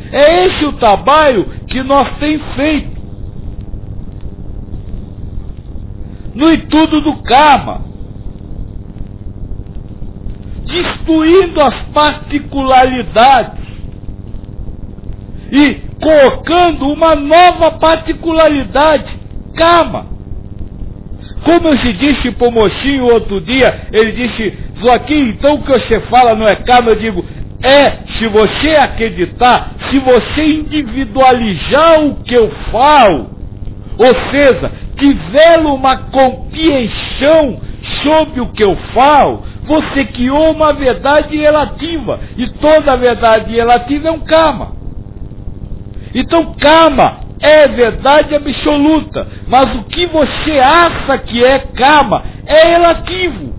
É esse o trabalho que nós temos feito no estudo do karma, destruindo as particularidades e colocando uma nova particularidade, karma. Como eu te disse para o mocinho outro dia, ele disse: Joaquim, então o que você fala não é karma? Eu digo: se você acreditar, se você individualizar o que eu falo, ou seja, tiver uma compreensão sobre o que eu falo, você criou uma verdade relativa, e toda verdade relativa é um karma. Então karma é verdade absoluta, mas o que você acha que é karma é relativo.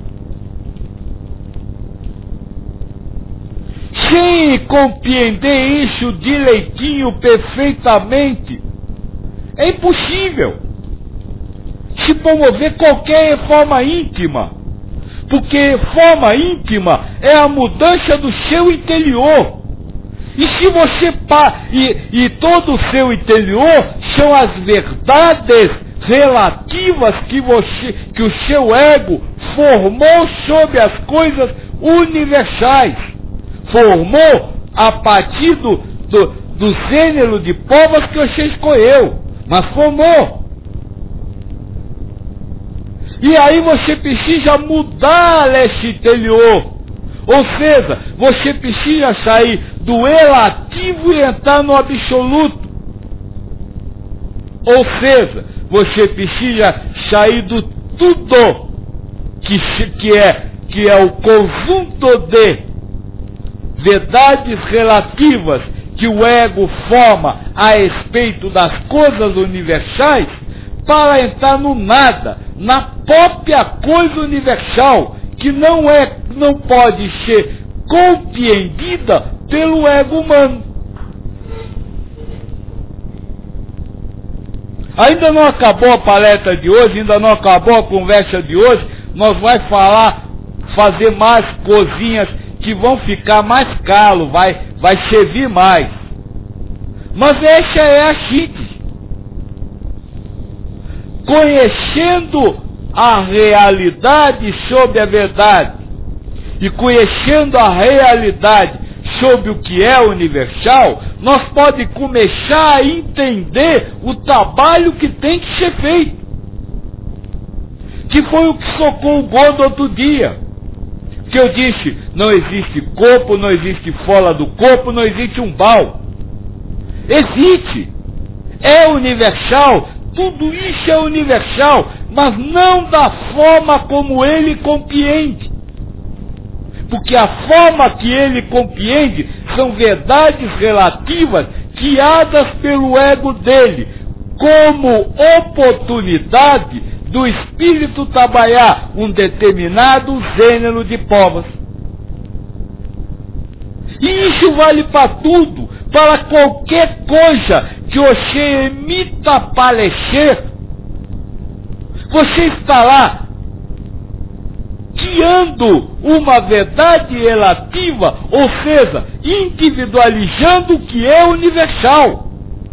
Sem compreender isso direitinho, perfeitamente, é impossível se promover qualquer reforma íntima, porque reforma íntima é a mudança do seu interior. E se você e todo o seu interior são as verdades relativas que o seu ego formou sobre as coisas universais, formou a partir do gênero de povos que você escolheu, mas formou. E aí você precisa mudar esse interior. Ou seja, você precisa sair do relativo e entrar no absoluto. Ou seja, você precisa sair do tudo que é o conjunto de verdades relativas que o ego forma a respeito das coisas universais, para entrar no nada, na própria coisa universal, que não pode ser compreendida pelo ego humano. Ainda não acabou a palestra de hoje, ainda não acabou a conversa de hoje. Nós vamos fazer mais coisinhas que vão ficar mais calo, vai servir mais. Mas essa é a síntese. Conhecendo a realidade sobre a verdade e conhecendo a realidade sobre o que é universal, nós podemos começar a entender o trabalho que tem que ser feito, que foi o que socou o gordo outro dia, que eu disse: não existe corpo, não existe fora do corpo, não existe umbral. Existe, é universal. Tudo isso é universal, mas não da forma como ele compreende. Porque a forma que ele compreende são verdades relativas criadas pelo ego dele, como oportunidade do espírito trabalhar um determinado gênero de povos. E isso vale para tudo, para qualquer coisa que você emita parecer. Você está lá criando uma verdade relativa, ou seja, individualizando o que é universal.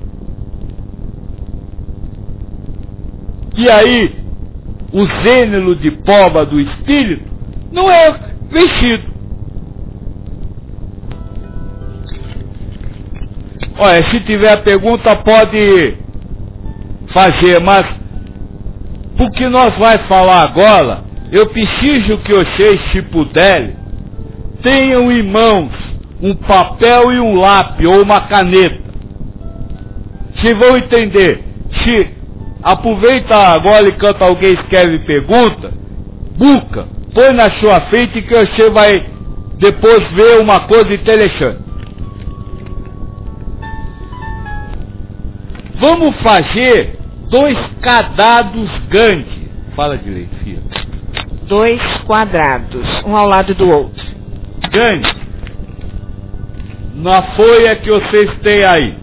E aí, o gênero de prova do espírito não é vestido. Olha, se tiver pergunta pode fazer, mas porque nós vamos falar agora, eu preciso que vocês, se puderem, tenham em mãos um papel e um lápis ou uma caneta. Vocês vão entender. Se aproveita agora enquanto alguém escreve pergunta, buca, põe na sua frente que você vai depois ver uma coisa interessante. Vamos fazer 2 quadrados grandes. Fala direito, filha. 2 quadrados, um ao lado do outro. Grande. Na folha que vocês têm aí.